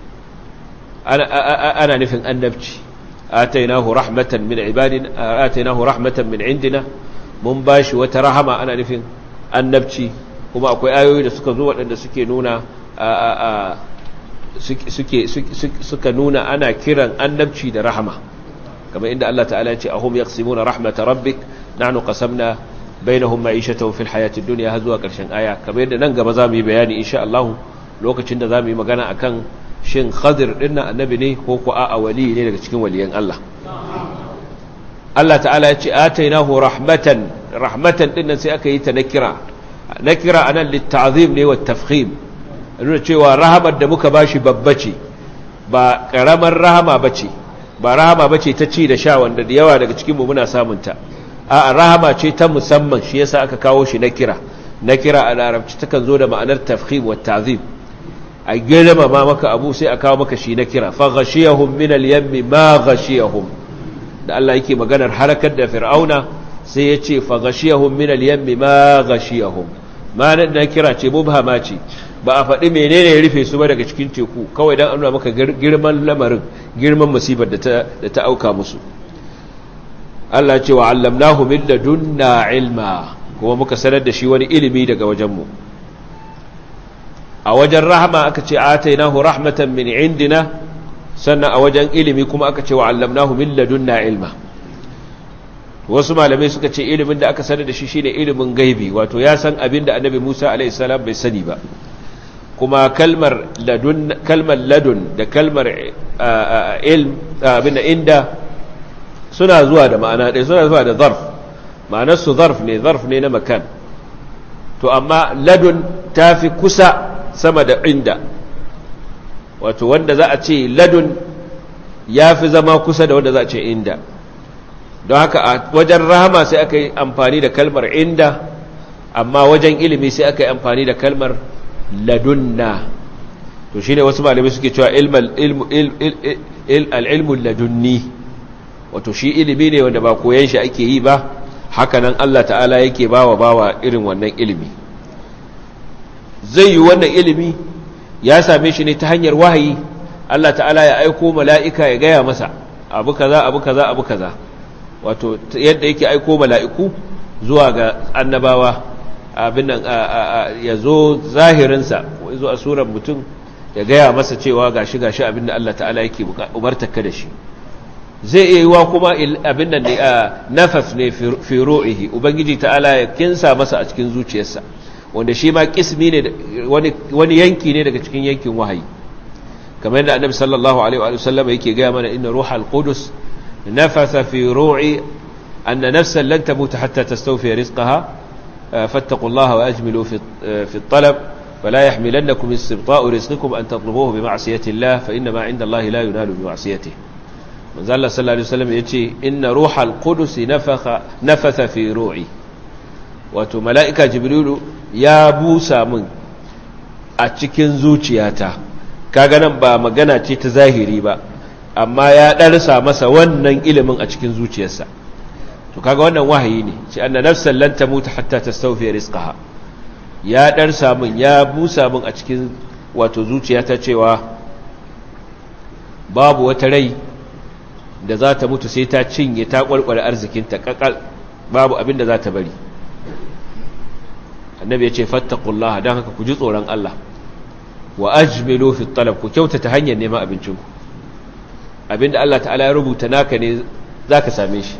annabci. Atainahu rahmatan min ibadina, atainahu rahmatan min indina, mun bashi wata rahama, ana nufin annabci. Kuma akwai ayoyi da suka zo waɗanda suke nuna suka nuna ana kiran annabci da rahama, kamar inda Allah ta'ala ya ce ahum yaqsimuna rahmata rabbik nahnu qasamna bainahum ma'ishatahum fil hayatid dunya, har zuwa ƙarshen aya. Kamar yadda nan gaba zamu yi bayani insha Allah lokacin da zamu yi magana akan shin Khadir din nan annabi ne ko ko a'a wali ne daga cikin waliyan Allah. Allah ta'ala ya ce atainahu rahmatan din nan sai aka yi ta nakira anan litta'zim ne wa tafkhim, nuna cewa rahamar da muka bashi babba ce, ba karamar rahama bace, ba rahama bace ta ci da sha wanda da yawa daga cikin mu muna samun ta. a rahama ce ta musamman, shi yasa aka kawo shi nakira a larabci takan zo da ma'anar tafkhim wa ta'zim. a girma ma maka abu sai a kawo maka shi nakira. fa ghashiyahum min al-yammi ma ghashiyahum, da Allah yake maganar harakar da fir'auna sai ya ce fa ghashiyahum min al-yammi ma ghashiyahum. ma nakira ce mubhama ce, ba a faɗi menene ya rufe su ba daga cikin teku, kawai dan an nuna maka girman lamarin, girman musibar da ta auka musu. Allah ce wa allamnahu min ladunna ilma, kuma muka sanar da shi wani ilimi daga wajenmu. A wajen rahama aka ce atainahu rahmatan min indina, sannan a wajen ilimi kuma aka ce wa allamnahu min ladunna ilma. Wasu malamai suka ce ilimin da aka sanar da shi shine ilimin gaibi, wato ya san abin da annabi Musa alaihi salam bai sani ba. Kuma kalmar ladun da kalmar ilm abin da inda suna zuwa da ma'ana ɗaya, suna zuwa da zarf, ma'anarsu zarf ne na makan. To amma ladun ta fi kusa sama da inda, wato wanda za a ce ladun ya fi zama kusa da wanda za a ce inda. Don haka a wajen rahama sai aka yi amfani da kalmar inda, amma wajen ilimi sai aka yi amfani da kalmar ladunna. To shine wasu malamai suke cewa al-ilmu ladunni, wato shi ilimi ne wanda ba koyan shi ake yi ba, haka nan Allah ta'ala yake bawa irin wannan ilimi. Zai yi wannan ilimi ya same shi ne ta hanyar wahayi. Allah ta'ala ya aiko mala'ika ya gaya masa abu kaza, wato yadda yake aiko mala'iku zuwa ga annabawa, abin nan ya zo zahirinsa, ya zo a surar mutum ya gaya masa cewa gashi abin da Allah ta'ala yake umartaka da shi. Zai iya yiwa kuma abin nan nafas ne fi ru'ihi, ubangiji ta'ala ya kinsa masa a cikin zuciyarsa, wanda shi ma kismi ne, wani yanki ne daga cikin yankin wahayi. kamar yadda annabi sallallahu alaihi wa sallam yake ga mana inna ruhal qudus nafatha fi ru'i anna nafsan lan tamut hatta tastawfi rizqaha fattaqullaha wa ajmilu fi at-talab fala yahmilannakum istibta'u rizqikum an tatlubuhu bi ma'siyati Allah fa inna ma 'inda Allah la yunalu bi ma'siyatihi. manzo Allah sallallahu alaihi wasallam yace inna ruhal qudus nafatha fi ru'i, wato mala'ika jibrilu ya busa min a cikin zuciyata. Kaga nan ba magana ce ta zahiri ba, amma ya darsa masa wannan ilimin a cikin zuciyarsa. To kaga wannan wahayi ne, ce anna nafsan lan tamuta hatta tastawfi rizqaha. Ya darsa min, ya busa min a cikin wato zuciyata cewa babu wata rai da za ta mutu sai ta cinye ta kwalkwale arzikinta kakal, babu abin da za ta bari. Annabi ya ce fattaqullaha, dan haka ku ji tsoron Allah, wa ajmilu fi talab, ku kyautata hanyar neman abincinku. Abinda Allah ta'ala ya rubuta naka ne zaka same shi.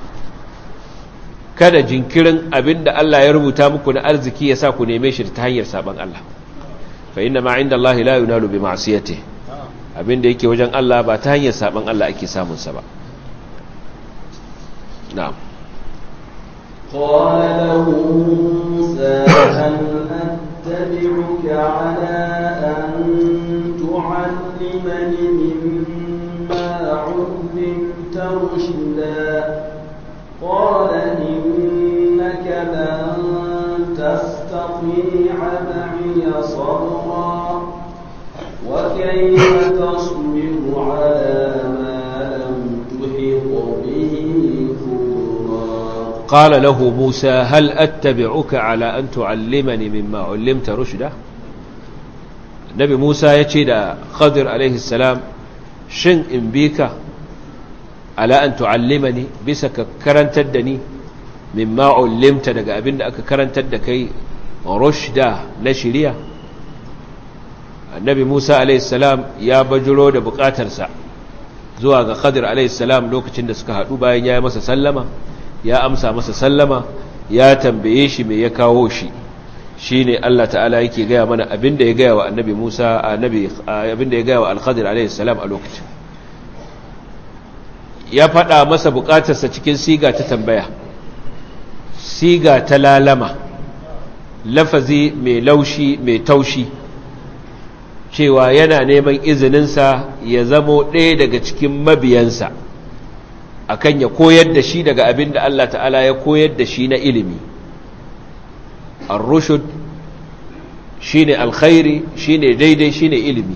Kada jinkirin abinda Allah ya rubuta muku na arziki ya sa ku neme shi ta hanyar saban Allah. Fa inna ma 'inda Allah la yunalu bi ma'siyatihi, abinda yake wajen Allah ba ta hanyar saban Allah ake samun sa ba. Na'am. قال له موسى هل أتبعك على أن تعلمني مما علمت رشدا قال إنك لن تستطيع معي صبرا وكيف تصبر على ما لم تحط به قال له موسى هل أتبعك على أن تعلمني مما علمت رشدا. النبي موسى يتشي دا خضر عليه السلام شن إن بيك على أن تعلمني بسك كرن تدني مما علمت دقا أبن أك كرن تدكي رشدا نشريا. النبي موسى عليه السلام يا بجلو دا بقاترسا زواغ خضر عليه السلام لوكتشن دا سكا هدو باين يا مسا سلما ya amsa masa sallama, ya tambaye shi me ya kawo shi. Shine Allah ta'ala yake gaya mana abinda ya gaya wa annabi Musa, abinda ya gaya wa Al-Khadir alayhi salam a lokacin. Ya faɗa masa buƙatarsa cikin siga ta tambaya, siga ta lalama, lafazi mai laushi mai taushi, cewa yana neman izininsa ya zamo ɗaya daga cikin mabiyansa akan ya koyar da shi daga abin da Allah ta'ala ya koyar da shi na ilimi. Ar-rushd shine alkhairi, shine daidai, shine ilimi.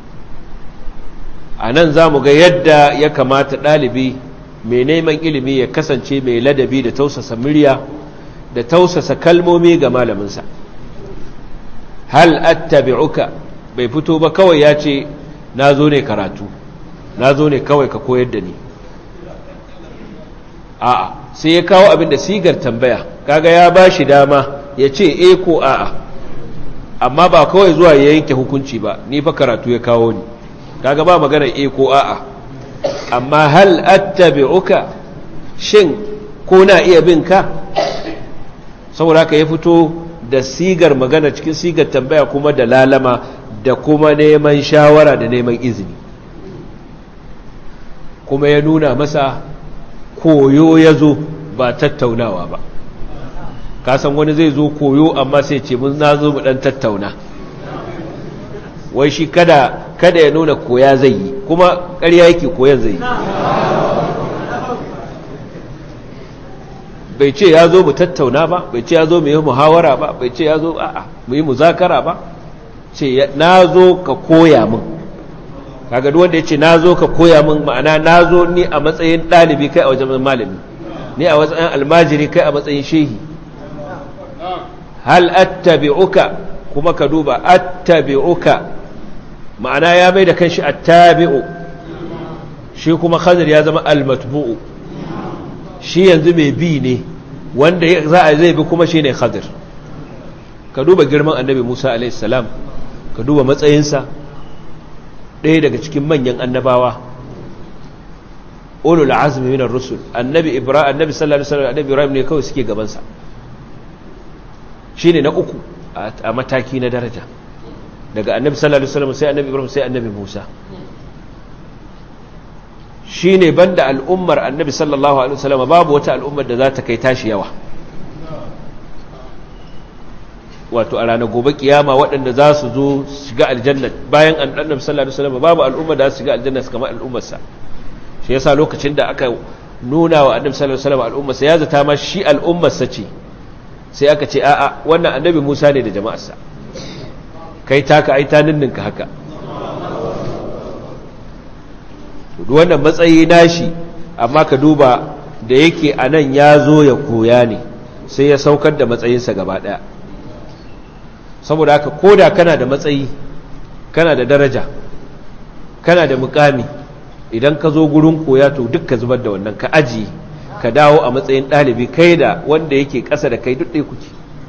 Anan zamu ga yadda ya kamata dalibi mai neman ilimi ya kasance mai ladabi da tausasa murya da tausasa kalmomi ga malaminsa. Hal attabi'uka, bai fito ba kawai ya ce nazo ne karatu, nazo ne kawai ka koyar da ni. A'a, sai ya kawo abin da sigar tambaya, kaga ya ba shi dama ya ce ko a'a, amma ba kawai zuwa ya yanke hukunci ba, ni fa karatu ya kawo ni, kaga ba magana ko a'a. Amma hal attabi'uka, shin ko na iya bin ka? Saboda haka ya fito da sigar magana cikin sigar tambaya, kuma da lalama da kuma neman shawara da neman izini, kuma ya nuna masa koyo ya zo ba tattaunawa ba. Kasan wani zai zo koyo amma sai ce mun na zo mu dan tattauna, wai shi kada ya nuna koya zai yi, kuma ƙarya yake koyan zai yi. Bai ce ya zo mu tattauna ba, bai ce ya zo mu yi muhawara ba, bai ce ya zo a'a mu yi muzakara ba, ce na zo ka koya min. Kaga duk wanda yace nazo ka koya min, ma'ana nazo ni a matsayin dalibi kai a wajen malami, ni a wajen almajiri kai a matsayin shehi. Hal attabi'uka, kuma ka duba attabi'uka, ma'ana ya mai da kanshi attabi'u, shi kuma Khadir ya zama almatbu'u, shi yanzu mai bi ne, wanda zai bi kuma shine Khadir. Ka duba girman annabi Musa alaihi salam, ka duba matsayinsa, ɗaya daga cikin manyan annabawa, ulul azmi minar rusul. Annabi sallallahu alaihi wasallam, annabi Ibrahim ne kawai suke gabansa, shine na uku a mataki na daraja. daga annabi sallallahu alaihi wasallam sai annabi Ibrahim sai annabi Musa shine banda al'ummar annabi sallallahu alaihi wasallam babu wata al'ummar da za ta kai tashi yawa wato a ranar gobe kiyama waɗanda za su zo shiga aljanna bayan annabi sallallahu alaihi wasallam babu al'ummar da za su shiga aljanna kamar al'ummarsa shi yasa lokacin da aka nuna wa annabi sallallahu alaihi wasallam al'ummarsa ya zata ma shi al'ummarsa ce sai aka ce a'a wannan annabi Musa ne da jama'arsa kai taka ai ta ninninka haka to wannan matsayi nashi amma ka duba da yake anan ya zo ya koya ne sai ya saukar da matsayinsa gaba daya saboda haka koda kana da matsayi kana da daraja kana da mukami idan ka zo gurin koya to duk ka zubar da wannan ka aji ka dawo a matsayin ɗalibi kai da wanda yake ƙasa da kai duk ɗaya kuke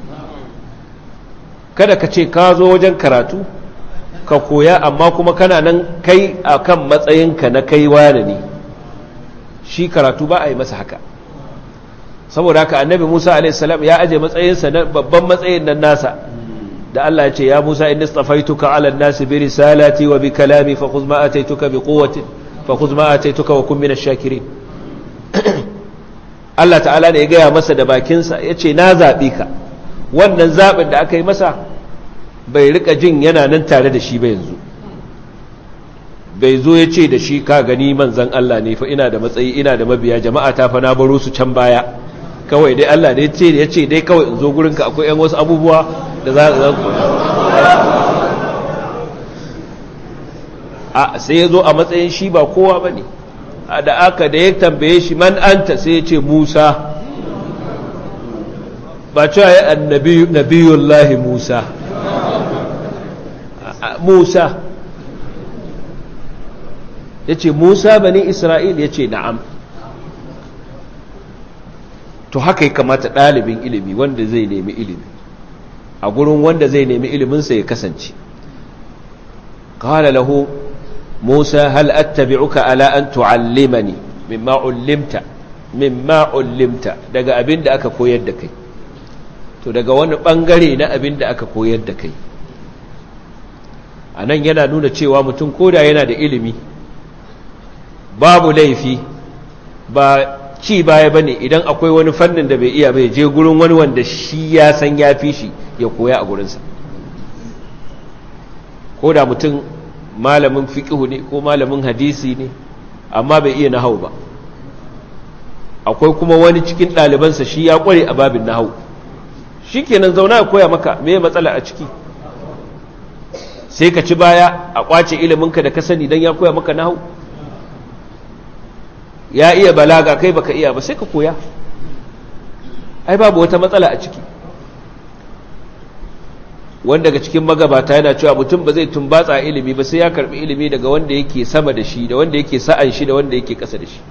kada ka ce ka zo wajen karatu ka koya amma kuma kana nan kai a kan matsayinka na kai wane ne shi karatu ba a yi masa haka saboda haka annabi Musa a.s. ya aje matsayinsa na babban matsayin nan nasa da Allah ya ce ya Musa inni istafaituka ala an-nasi bi risalati wa bi kalami fa khudh ma ataituka bi quwwatin fa khudh ma ataituka wa kun minash shakirin Allah ta'ala ne ya gaya masa da bakinsa ya ce na zaɓi ka wannan zaɓin da aka yi masa bai rika jin yana nan tare da shi ba yanzu bai zo ya ce da shi ka gani manzan Allah ne fa ina da matsayi ina da mabiya jama'a ta fa na baro su can baya kawai dai Allah ne ya ce dai kawai in zo gurinka akwai yan wasu abubuwa da za ku sai ya zo a matsayin shi ba kowa ba ne da ya tambaye shi man anta sai ya ce Musa ba cewa ya nabiyullahi Musa ya ce Musa bani Isra'il ya ce na'am to haka ya kamata ɗalibin ilimi wanda zai nemi ilimi a gurin wanda zai nemi iliminsa ya kasance qala lahu Musa hal attabi'uka ala an tu'allimani mimma ullimta daga abin da aka koyar da kai to daga wani bangare na abin da aka koyar da kai anan yana nuna cewa mutum koda yana da ilimi babu laifi ba ci baya bane idan akwai wani fannin da bai iya bai je gurin wani wanda shi ya san ya fi shi ya koya a gurinsa koda mutum malamin fiqhu ne ko malamin hadisi ne amma bai iya nahwu ba akwai kuma wani cikin ɗalibansa shi ya kware a babin nahwu shikenan zauna ya koya maka me matsala a ciki sai ka ci baya a kwace iliminka da ka sani dan ya koya maka nahwu ya iya balaga kai baka iya ba sai ka koya ai babu wata matsala a ciki wanda daga cikin magabata yana cewa mutum ba zai tumbatsa ilimi ba sai ya karbi ilimi daga wanda yake sama da shi da wanda yake sa'an shi da wanda yake kasa da shi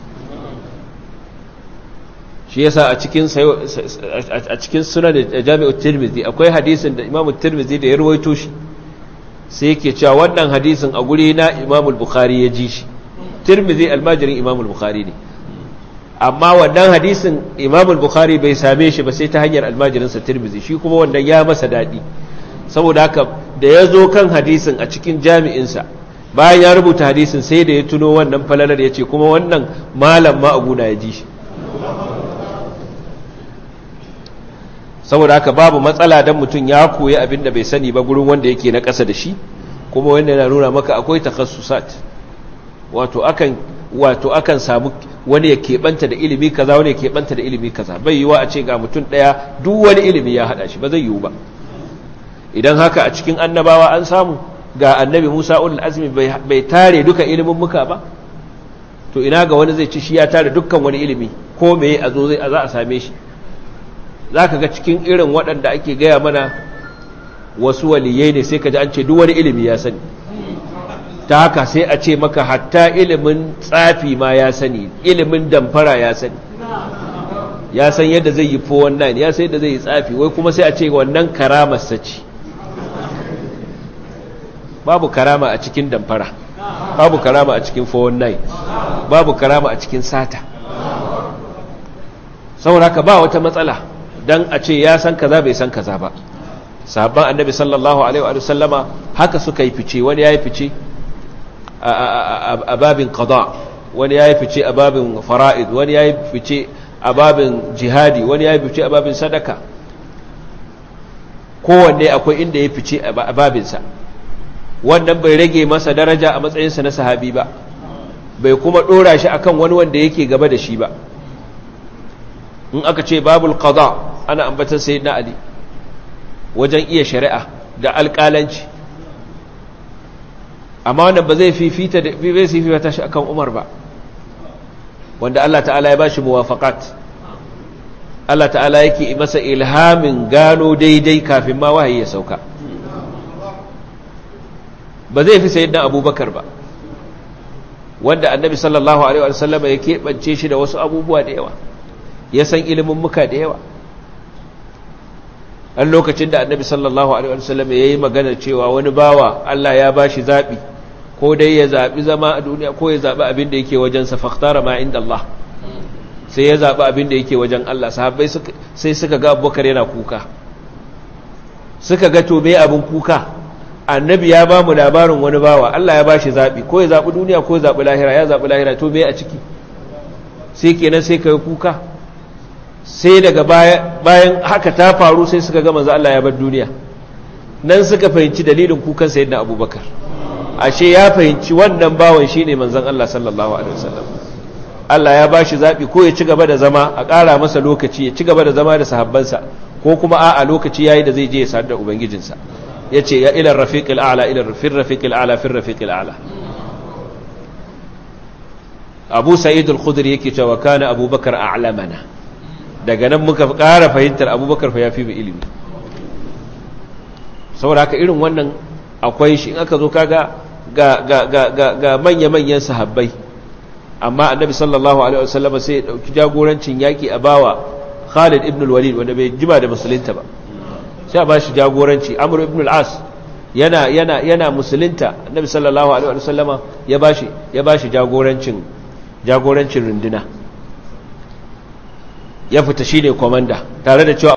shi yasa a cikin sunan Jami'ut Tirmidhi akwai hadisin da Imam Tirmidhi da ya rawaito shi sai yake cewa wannan hadisin a guri na Imam Bukhari ya ji shi Tirmidhi almajirin Imam Bukhari ne amma wannan hadisin Imam Bukhari bai same shi ba sai ta hanyar almajirinsa Tirmidhi shi kuma wannan ya masa dadi saboda haka da ya zo kan hadisin a cikin jami'insa bayan ya rubuta hadisin sai da ya tuno wannan falalar ya ce kuma wannan malam ma abuna ya ji shi saboda haka babu matsala don mutum ya koyi abin da bai sani ba gurin wanda yake na ƙasa da shi kuma wanda yana nuna maka akwai takhassusat wato akan samu wani ya keɓanta da ilimi kaza wani ya keɓanta da ilimi kaza bai yiwa a ce ga mutum ɗaya duk wani ilimi ya haɗa shi ba zai yiwu ba idan haka a cikin annabawa an samu ga annabi Musa ulul azmi bai tare duka ilimin muka ba to ina ga wani zai ci shi ya tare dukkan wani ilimi ko meye a zo za a same shi zaka ga cikin irin waɗanda ake gaya mana wasu waliyai ne sai ka ji an ce duk wani ilimi ya sani ta haka sai a ce maka hatta ilimin tsafi ma ya sani ilimin damfara ya sani ya san yadda zai yi 419 ya san yadda zai yi tsafi wai kuma sai a ce wannan karamarsa ce babu karama a cikin damfara babu karama a cikin 419 babu karama a cikin sata saboda haka ba wata matsala dan a ce ya san kaza bai san kaza ba sahabban annabi sallallahu alaihi wa sallama haka suka yi fice. Wani yayi fice a babin qada, wani yayi fice a babin fara'id, wani yayi fice a babin jihadi, wani yayi fice a babin sadaka. Kowanne akwai inda ya fice a babinsa. Wannan bai rage masa daraja a matsayinsa na sahabi ba, bai kuma dora shi akan wani wanda yake gaba da shi ba. In aka ce babul qada ana ambatan sayyidina Ali wajen iya shari'a da alƙalanci, amma wannan ba zai fifita shi akan Umar ba, wanda Allah ta'ala ya bashi muwafaqat. Allah ta'ala yake masa ilhamin gano daidai kafin ma wahayi ya sauka. Ba zai fi sayyidina Abubakar ba, wanda annabi sallallahu alaihi wasallam ya keɓance shi da wasu abubuwa da yawa, ya san ilimin muka da yawa. An lokacin da annabi sallallahu alaihi wasallam ya yi magana cewa wani bawa Allah ya bashi zaɓi, ko dai ya zaɓi zama a duniya ko ya zaɓi abin da yake wajensa, fakhtara ma inda Allah, sai ya zaɓi abin da yake wajen Allah. Sahabbai sai suka ga Abubakar yana kuka, suka ga to me abin kuka? Annabi ya ba mu labarin wani bawa Allah ya bashi zaɓi, ko ya zaɓi duniya ko ya zaɓi lahira. Ya zaɓi lahira, to me a ciki? Sai kenan sai ka yi kuka. Sai daga bayan haka ta faru sai suka ga manzo Allah ya bar duniya, nan suka fahimci dalilin kukan sayyidina Abubakar. Ashe ya fahimci wannan bawan shine manzon Allah sallallahu alaihi wasallam. Allah ya bashi zabi, ko ya ci gaba da zama a ƙara masa lokaci, ya ci gaba da zama da sahabbansa, ko kuma a lokaci yayi da zai je ya sadu da ubangijinsa. Yace ya ila rafiqil a'la, ila rafiqil a'la, fi rafiqil a'la. Abu Sa'id al-Khudri yake cewa kana Abubakar a'lamana. Daga nan muka ƙara fahimtar Abubakar fa yafi mu ilimi. Saboda haka irin wannan akwai shi. In aka zo kaga ga manya-manyan sahabbai, amma annabi sallallahu alaihi wasallam sai ya dauki jagorancin yaki a bawa Khalid ibn al-Walid, wanda bai jima da musulunta ba, sai a bashi jagoranci. Amr ibn al-As yana musulunta, annabi sallallahu alaihi wasallam ya bashi jagorancin runduna, ya fita shine komanda, tare da cewa